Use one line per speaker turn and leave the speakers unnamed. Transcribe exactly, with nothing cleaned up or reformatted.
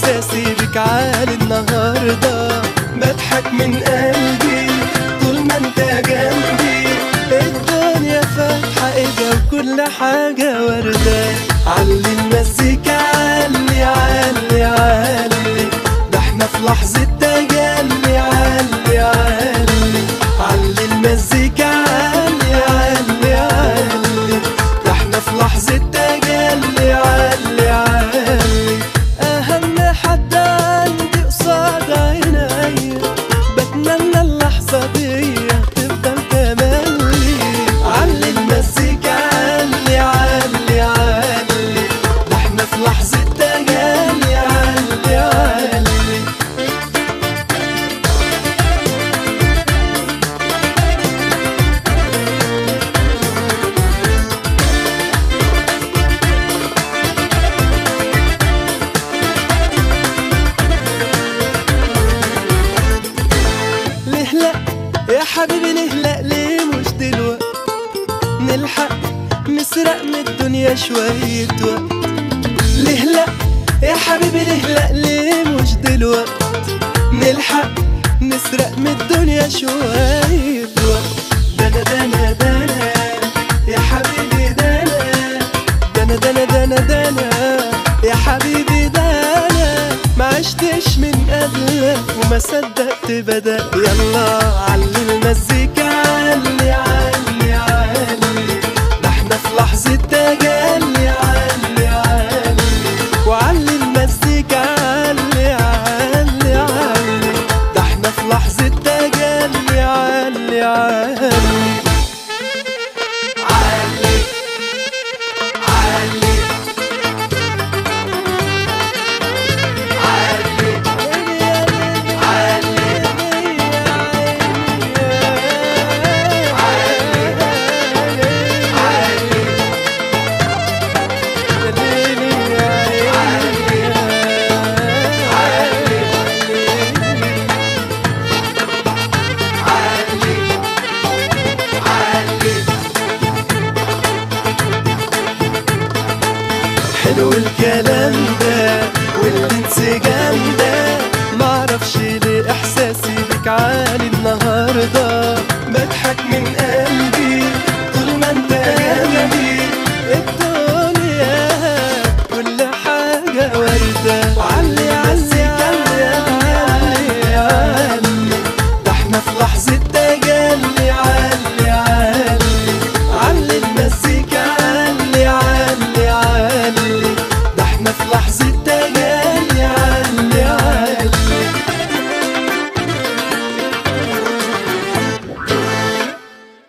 احساسي بك عالي النهارده، بضحك من قلبي طول ما انت جنبي، الدنيا فاتحه ايدها وكل حاجه ورده. علي المزيكا علي علي علي، ده احنا في لحظه تجلي. علي علي علي المزيكا علي علي علي، ده احنا في لحظه تجلي. علي علي اهم حد عندي قصاد عينيا، بتمنى اللحظه دي تفضل تملي. علي المزيكا علي علي علي، ده احنا في لحظه تجلي. علي علي يا حبيبي نهلق ليه مش دلوقت، نلحق نسرق من الدنيا شوية وقت. نهلق يا حبيبي نهلق ليه مش دلوقت، نلحق نسرق من الدنيا شوية وقت. دنا دنا دنا يا حبيبي دنا، دنا دنا دنا دنا يا حبيبي دنا، ما عشتش من قبلك وما صدقت بدأ. يلا علي المزيكا علي علي علي، ده احنا في لحظة تجلي. علي علي وعلي المزيكا علي علي علي، ده احنا في لحظة تجلي. علي علي حلو الكلام ده والانسجام ده، معرفش ليه احساسي بك عالي النهارده، بضحك من قلبي طول ما انت جنبي، الدنيا كل حاجه ورده.